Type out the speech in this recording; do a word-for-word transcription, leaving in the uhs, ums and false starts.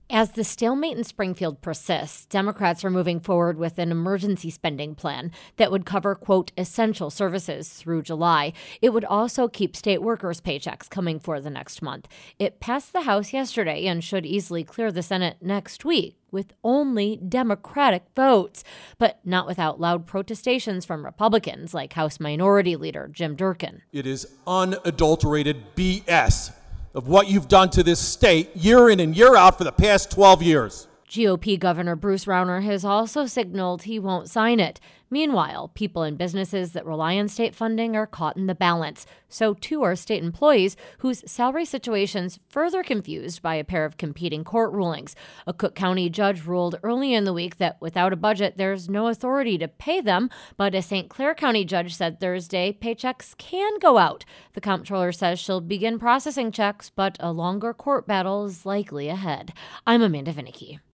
As the stalemate in Springfield persists, Democrats are moving forward with an emergency spending plan that would cover, quote, essential services through July. It would also keep state workers' paychecks coming for the next month. It passed the House yesterday and should easily clear the Senate next week with only Democratic votes, but not without loud protestations from Republicans like House Minority Leader Jim Durkin. It is unadulterated B S of what you've done to this state year in and year out for the past twelve years. G O P Governor Bruce Rauner has also signaled he won't sign it. Meanwhile, people and businesses that rely on state funding are caught in the balance. So too are state employees whose salary situation's further confused by a pair of competing court rulings. A Cook County judge ruled early in the week that without a budget, there's no authority to pay them. But a Saint Clair County judge said Thursday paychecks can go out. The comptroller says she'll begin processing checks, but a longer court battle is likely ahead. I'm Amanda Vinicky.